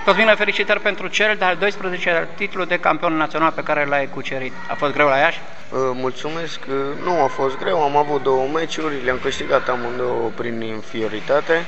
Cosmine, felicitări pentru cel de-al 12-lea titlu de campion național pe care l-ai cucerit. A fost greu la Iași? Mulțumesc, nu a fost greu, am avut 2 meciuri, le-am câștigat amândouă prin inferioritate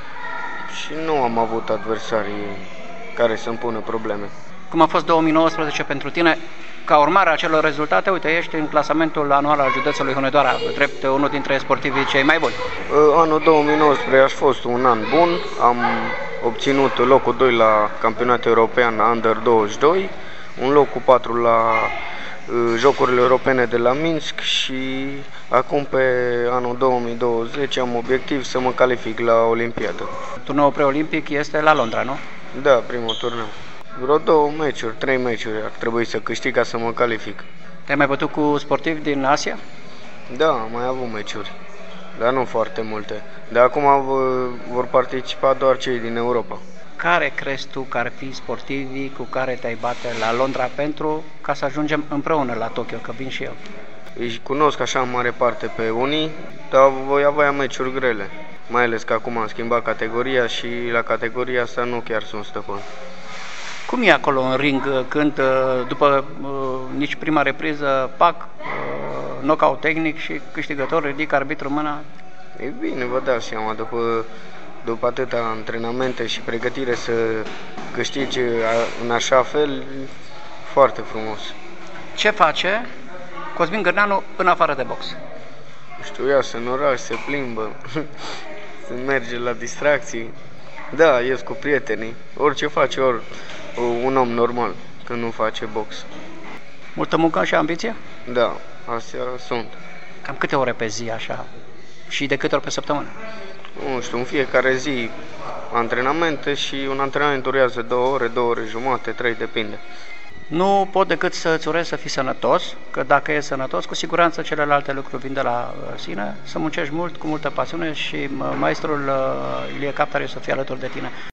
și nu am avut adversarii care să-mi pună probleme. Cum a fost 2019 pentru tine? Ca urmare a acelor rezultate, uite, ești în clasamentul anual al județului Hunedoara, drept unul dintre sportivii cei mai buni. Anul 2019 a fost un an bun, am obținut locul 2 la campionatul european Under 22, un loc cu 4 la Jocurile Europene de la Minsk și acum pe anul 2020 am obiectiv să mă calific la Olimpiadă. Turneul preolimpic este la Londra, nu? Da, primul turneu. Vreo 2 meciuri, 3 meciuri ar trebui să câștig ca să mă calific. Te-ai mai bătut cu sportivi din Asia? Da, am mai avut meciuri, dar nu foarte multe. De acum vor participa doar cei din Europa. Care crezi tu că ar fi sportivii cu care te-ai bate la Londra pentru ca să ajungem împreună la Tokyo, că vin și eu? Îi cunosc așa în mare parte pe unii, dar voi avea meciuri grele. Mai ales că acum am schimbat categoria și la categoria asta nu chiar sunt stăpân. Cum e acolo în ring când după nici prima repriză, pac, knockout tehnic și câștigător, ridică arbitru mâna? E bine, vă dați seama, după atâta antrenamente și pregătire să câștigi în așa fel, foarte frumos. Ce face Cosmin Gârneanu în afară de box? Știu, iasă în oraș, se plimbă, se merge la distracții. Da, ies cu prietenii, orice face un om normal când nu face box. Multă muncă și ambiție? Da, astea sunt. Cam câte ore pe zi așa? Și de câte ori pe săptămână? Nu știu, în fiecare zi antrenamente și un antrenament durează 2 ore, 2 ore jumate, 3, depinde. Nu pot decât să-ți urez să fii sănătos, că dacă e sănătos, cu siguranță celelalte lucruri vin de la sine, să muncești mult, cu multă pasiune și maestrul Ilie Captar o să fie alături de tine.